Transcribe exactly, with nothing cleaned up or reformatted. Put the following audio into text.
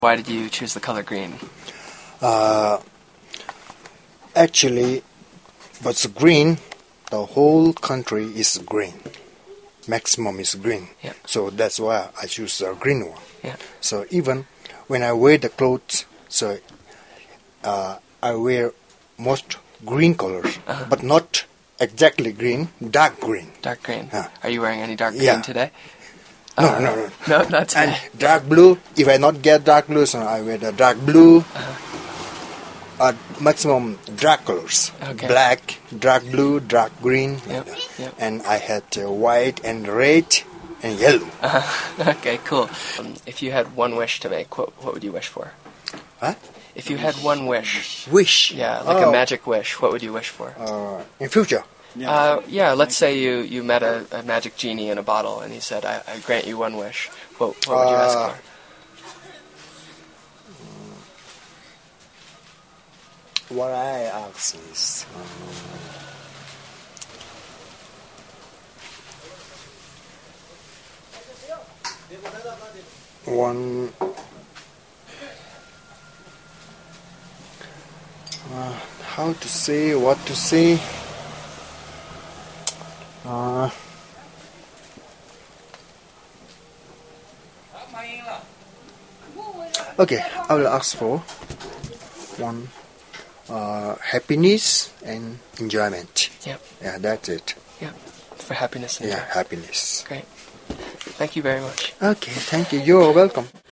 Why did you choose the color green? Uh, actually, but green, the whole country is green. Maximum is green. Yeah. So that's why I choose the green one. Yeah. So even when I wear the clothes, so uh, I wear most green colors, Uh-huh. but not exactly green, dark green. Dark green. Yeah. Are you wearing any dark green Yeah. today? No, Uh, no, no. No, not today. And dark blue, if I not get dark blue, so I wear the dark blue. Uh-huh. Uh, maximum dark colors. Okay. Black, dark blue, dark green. like Yep, that. yep. And I had uh, white and red and yellow. Uh-huh. Okay, cool. Um, if you had one wish to make, what, what would you wish for? Huh? If you had one wish, Wish. yeah, like Oh, a magic wish, what would you wish for? Uh, in future. Uh, yeah, let's say you, you met a, a magic genie in a bottle and he said, I, I grant you one wish. What, what would you ask Uh, for? What I ask is, um, one. Uh, how to say? What to say? Uh, okay, I will ask for one. Uh, happiness and enjoyment. Yep, Yeah, that's it. yep. For happiness and Yeah, joy. happiness. Great. Thank you very much. Okay, thank you. You're welcome.